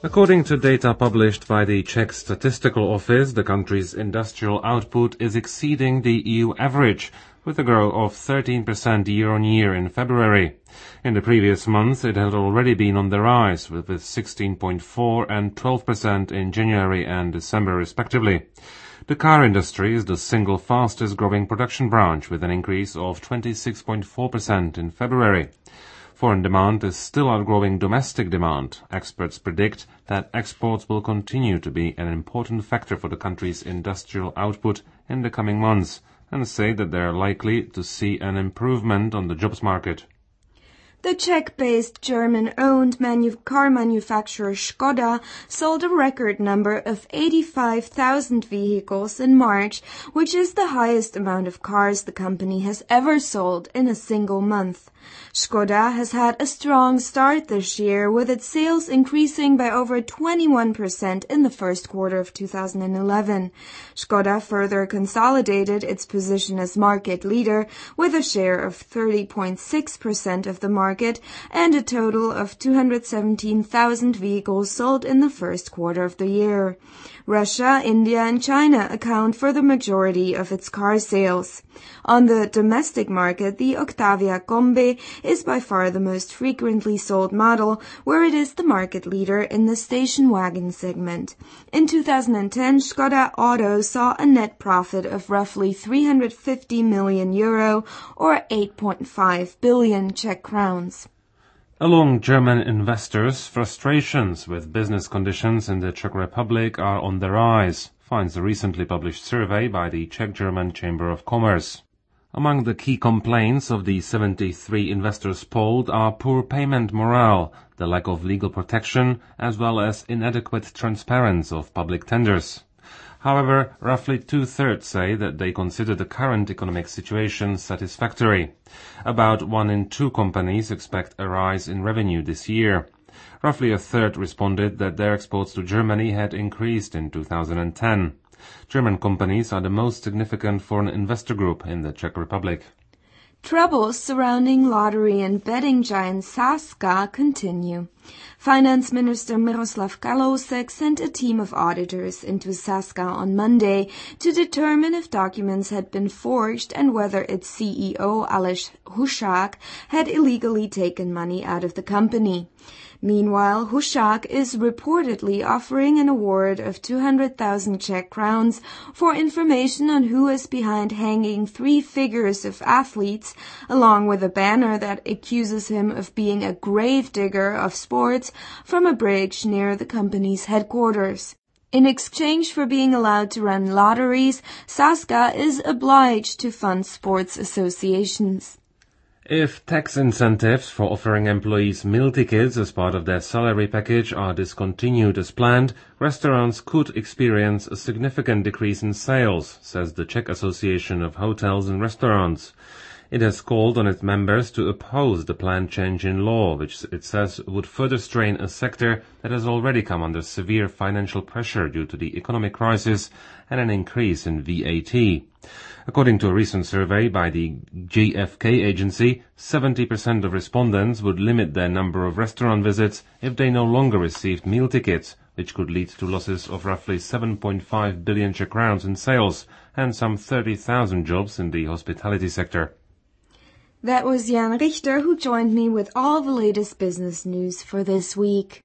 According to data published by the Czech Statistical Office, the country's industrial output is exceeding the EU average, with a growth of 13% year-on-year in February. In the previous months, it had already been on the rise, with 16.4% and 12% in January and December respectively. The car industry is the single fastest growing production branch, with an increase of 26.4% in February. Foreign demand is still outgrowing domestic demand. Experts predict that exports will continue to be an important factor for the country's industrial output in the coming months, and say that they are likely to see an improvement on the jobs market. The Czech-based German-owned car manufacturer Škoda sold a record number of 85,000 vehicles in March, which is the highest amount of cars the company has ever sold in a single month. Škoda has had a strong start this year, with its sales increasing by over 21% in the first quarter of 2011. Škoda further consolidated its position as market leader with a share of 30.6% of the market and a total of 217,000 vehicles sold in the first quarter of the year. Russia, India and China account for the majority of its car sales. On the domestic market, the Octavia Combi is by far the most frequently sold model, where it is the market leader in the station wagon segment. In 2010, Škoda Auto saw a net profit of roughly 350 million euro or 8.5 billion Czech crowns. Among German investors, frustrations with business conditions in the Czech Republic are on the rise, finds a recently published survey by the Czech-German Chamber of Commerce. Among the key complaints of the 73 investors polled are poor payment morale, the lack of legal protection, as well as inadequate transparency of public tenders. However, roughly two-thirds say that they consider the current economic situation satisfactory. About 1 in 2 companies expect a rise in revenue this year. Roughly a third responded that their exports to Germany had increased in 2010. German companies are the most significant foreign investor group in the Czech Republic. Troubles surrounding lottery and betting giant Sazka continue. Finance Minister Miroslav Kalousek sent a team of auditors into Sazka on Monday to determine if documents had been forged and whether its CEO Aleš Hušák had illegally taken money out of the company. Meanwhile, Hušák is reportedly offering an award of 200,000 Czech crowns for information on who is behind hanging 3 figures of athletes, along with a banner that accuses him of being a gravedigger of sports from a bridge near the company's headquarters. In exchange for being allowed to run lotteries, Sazka is obliged to fund sports associations. If tax incentives for offering employees meal tickets as part of their salary package are discontinued as planned, restaurants could experience a significant decrease in sales, says the Czech Association of Hotels and Restaurants. It has called on its members to oppose the planned change in law, which it says would further strain a sector that has already come under severe financial pressure due to the economic crisis and an increase in VAT. According to a recent survey by the GfK agency, 70% of respondents would limit their number of restaurant visits if they no longer received meal tickets, which could lead to losses of roughly 7.5 billion Czech crowns in sales and some 30,000 jobs in the hospitality sector. That was Jan Richter, who joined me with all the latest business news for this week.